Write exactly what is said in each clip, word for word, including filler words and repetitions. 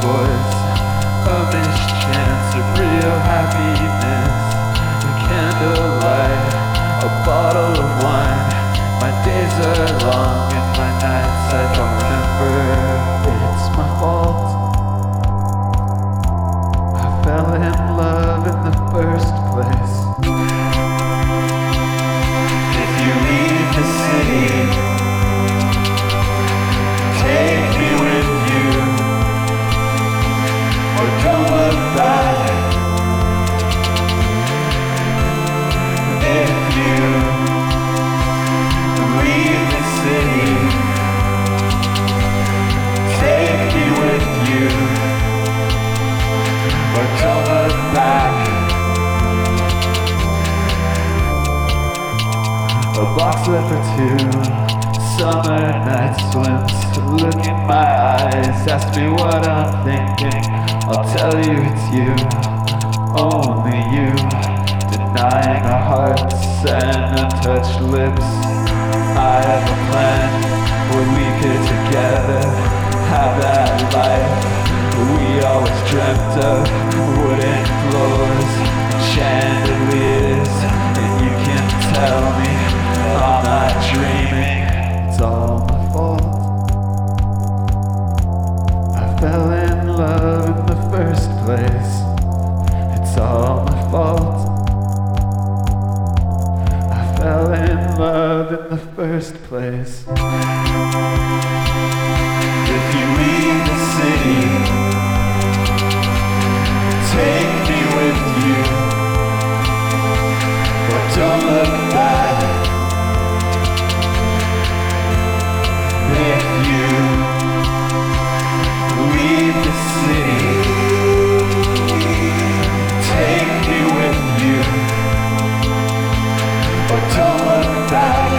voice, a mischance of real happiness. A candlelight, a bottle of wine. My days are long and my nights I don't remember. It's my fault. I fell in love in the first place. If you leave the city, take me with you, or don't look back. If you leave the city, take me with you, or don't look back. A box left for two, summer night swims. Look in my eyes, ask me what I'm thinking. I'll tell you it's you, only you. Denying our hearts and untouched lips. I have a plan where we could together have that life we always dreamt of. Wooden floors, chandeliers, and you can tell me I'm not dreaming. It's all my fault. I fell in love in the first place. It's all my fault. I fell in love in the first place. If you leave the city, take me with you, but don't look back. If you leave the city, take me with you, but don't look back.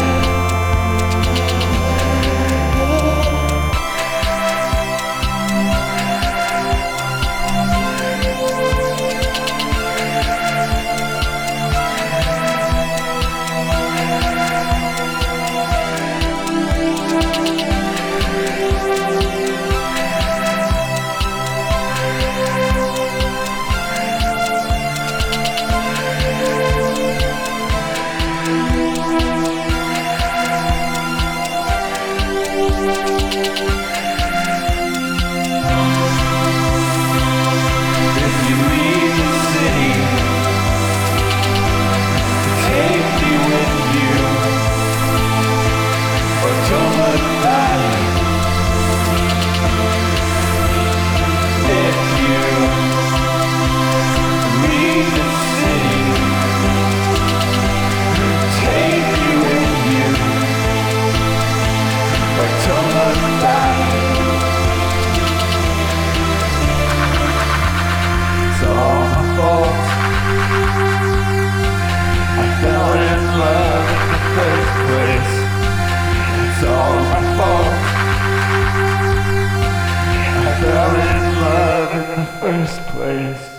It's all my fault. I fell in love in the first place.